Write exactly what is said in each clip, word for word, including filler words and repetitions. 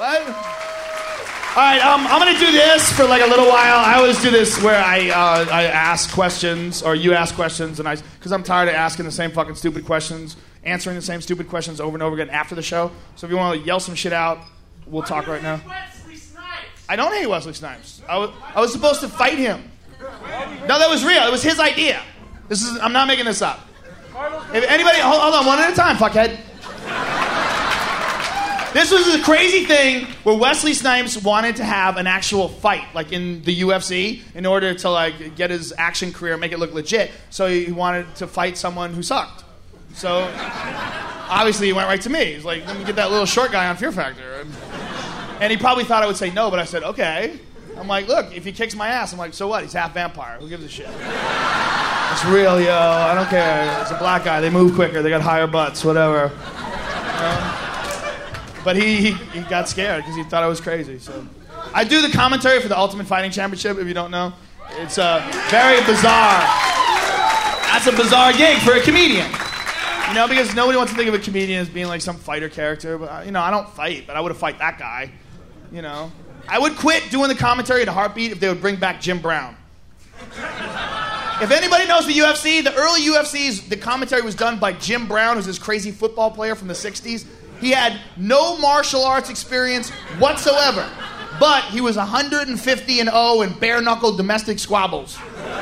What? All right, um, I'm going to do this for like a little while. I always do this where I uh, I ask questions, or you ask questions, and I because I'm tired of asking the same fucking stupid questions, answering the same stupid questions over and over again after the show. So if you want to yell some shit out, we'll talk right now. Wesley Snipes. I don't hate Wesley Snipes. I was, I was supposed to fight him. No, that was real. It was his idea. This is I'm not making this up. If anybody, hold, hold on, one at a time, fuckhead. This was a crazy thing where Wesley Snipes wanted to have an actual fight, like in the U F C, in order to like get his action career, make it look legit. So he wanted to fight someone who sucked. So obviously he went right to me. He's like, let me get that little short guy on Fear Factor. And, and he probably thought I would say no, but I said, okay. I'm like, look, if he kicks my ass, I'm like, so what? He's half vampire. Who gives a shit? It's real, yo. I don't care. It's a black guy. They move quicker. They got higher butts, whatever. Um, But he, he, he got scared because he thought I was crazy. So I do the commentary for the Ultimate Fighting Championship, if you don't know. It's uh, very bizarre. That's a bizarre gig for a comedian. You know, because nobody wants to think of a comedian as being like some fighter character. But, you know, I don't fight, but I would have fight that guy. You know. I would quit doing the commentary in a heartbeat if they would bring back Jim Brown. If anybody knows the U F C, the early U F Cs, the commentary was done by Jim Brown, who's this crazy football player from the sixties. He had no martial arts experience whatsoever, but he was one hundred fifty and oh in bare-knuckle domestic squabbles.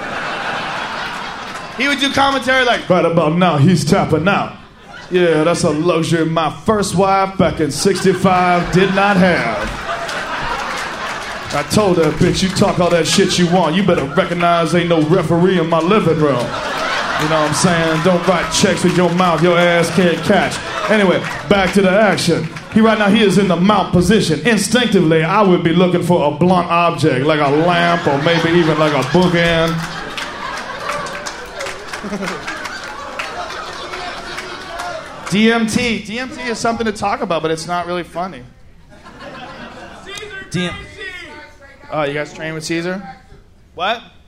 He would do commentary like, right about now, he's tapping out. Yeah, that's a luxury my first wife back in sixty-five did not have. I told her, bitch, you talk all that shit you want. You better recognize ain't no referee in my living room. You know what I'm saying? Don't write checks with your mouth your ass can't catch. Anyway, back to the action. He right now, he is in the mount position. Instinctively, I would be looking for a blunt object, like a lamp or maybe even like a bookend. D M T. D M T is something to talk about, but it's not really funny. Caesar D M- Tracy. Oh, you guys train with Caesar? What?